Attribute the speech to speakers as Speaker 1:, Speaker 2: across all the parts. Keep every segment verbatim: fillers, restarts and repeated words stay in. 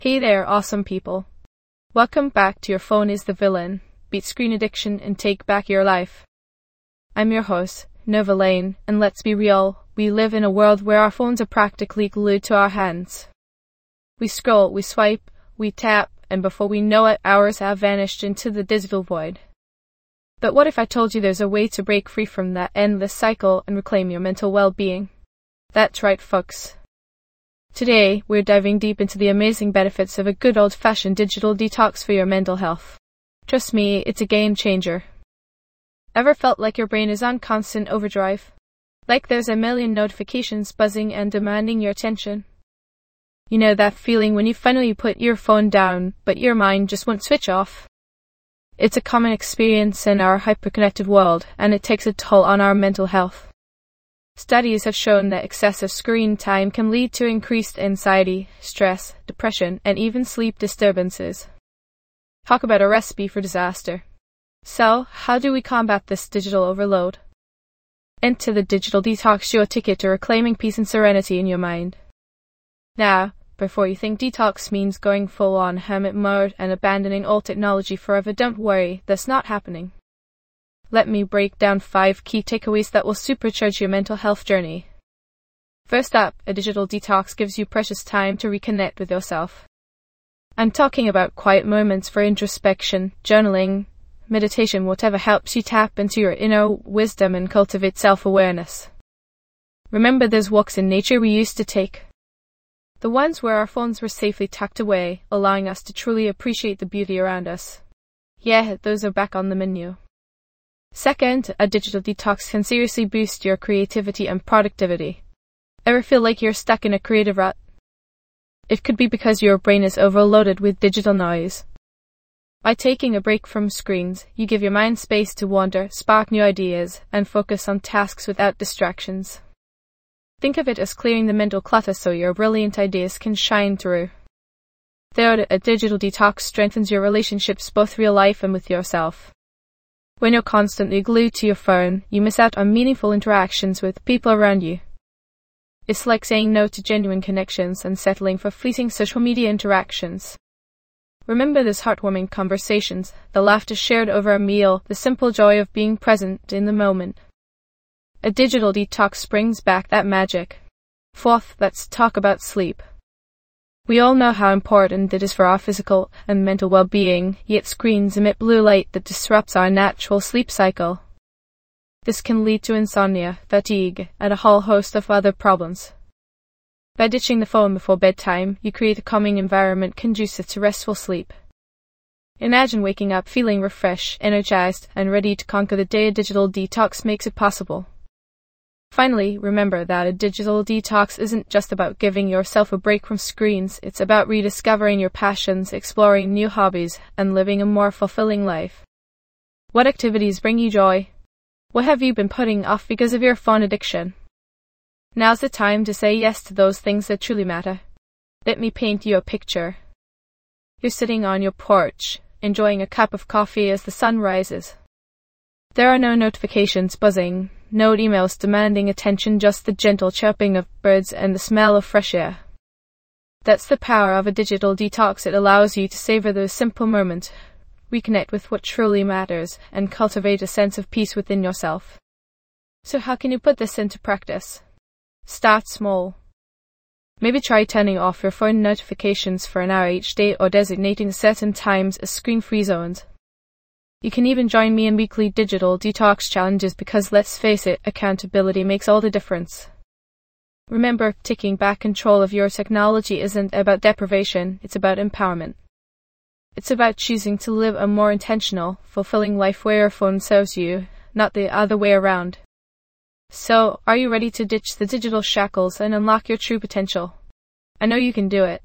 Speaker 1: Hey there, awesome people. Welcome back to Your Phone is the Villain. Beat screen addiction and take back your life. I'm your host, Nova Lane, and let's be real, we live in a world where our phones are practically glued to our hands. We scroll, we swipe, we tap, and before we know it, hours have vanished into the digital void. But what if I told you there's a way to break free from that endless cycle and reclaim your mental well-being? That's right, folks. Today, we're diving deep into the amazing benefits of a good old-fashioned digital detox for your mental health. Trust me, it's a game changer. Ever felt like your brain is on constant overdrive? Like there's a million notifications buzzing and demanding your attention? You know that feeling when you finally put your phone down, but your mind just won't switch off? It's a common experience in our hyper-connected world, and it takes a toll on our mental health. Studies have shown that excessive screen time can lead to increased anxiety, stress, depression, and even sleep disturbances. Talk about a recipe for disaster. So, how do we combat this digital overload? Enter the Digital Detox, your ticket to reclaiming peace and serenity in your mind. Now, before you think detox means going full-on hermit mode and abandoning all technology forever, don't worry, that's not happening. Let me break down five key takeaways that will supercharge your mental health journey. First up, a digital detox gives you precious time to reconnect with yourself. I'm talking about quiet moments for introspection, journaling, meditation, whatever helps you tap into your inner wisdom and cultivate self-awareness. Remember those walks in nature we used to take? The ones where our phones were safely tucked away, allowing us to truly appreciate the beauty around us. Yeah, those are back on the menu. Second, a digital detox can seriously boost your creativity and productivity. Ever feel like you're stuck in a creative rut? It could be because your brain is overloaded with digital noise. By taking a break from screens, you give your mind space to wander, spark new ideas, and focus on tasks without distractions. Think of it as clearing the mental clutter so your brilliant ideas can shine through. Third, a digital detox strengthens your relationships, both real life and with yourself. When you're constantly glued to your phone, you miss out on meaningful interactions with people around you. It's like saying no to genuine connections and settling for fleeting social media interactions. Remember those heartwarming conversations, the laughter shared over a meal, the simple joy of being present in the moment. A digital detox brings back that magic. Fourth, let's talk about sleep. We all know how important it is for our physical and mental well-being, yet screens emit blue light that disrupts our natural sleep cycle. This can lead to insomnia, fatigue, and a whole host of other problems. By ditching the phone before bedtime, you create a calming environment conducive to restful sleep. Imagine waking up feeling refreshed, energized, and ready to conquer the day. A digital detox makes it possible. Finally, remember that a digital detox isn't just about giving yourself a break from screens, it's about rediscovering your passions, exploring new hobbies, and living a more fulfilling life. What activities bring you joy? What have you been putting off because of your phone addiction? Now's the time to say yes to those things that truly matter. Let me paint you a picture. You're sitting on your porch, enjoying a cup of coffee as the sun rises. There are no notifications buzzing, no emails demanding attention, just the gentle chirping of birds and the smell of fresh air. That's the power of a digital detox. It allows you to savor those simple moments, reconnect with what truly matters, and cultivate a sense of peace within yourself. So how can you put this into practice? Start small. Maybe try turning off your phone notifications for an hour each day or designating certain times as screen-free zones. You can even join me in weekly digital detox challenges because, let's face it, accountability makes all the difference. Remember, taking back control of your technology isn't about deprivation, it's about empowerment. It's about choosing to live a more intentional, fulfilling life where your phone serves you, not the other way around. So, are you ready to ditch the digital shackles and unlock your true potential? I know you can do it.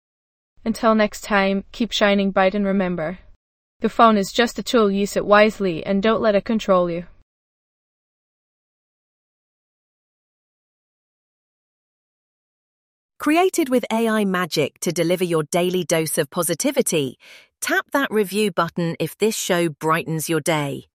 Speaker 1: Until next time, keep shining bright and remember, your phone is just a tool. Use it wisely and don't let it control you.
Speaker 2: Created with A I magic to deliver your daily dose of positivity, tap that review button if this show brightens your day.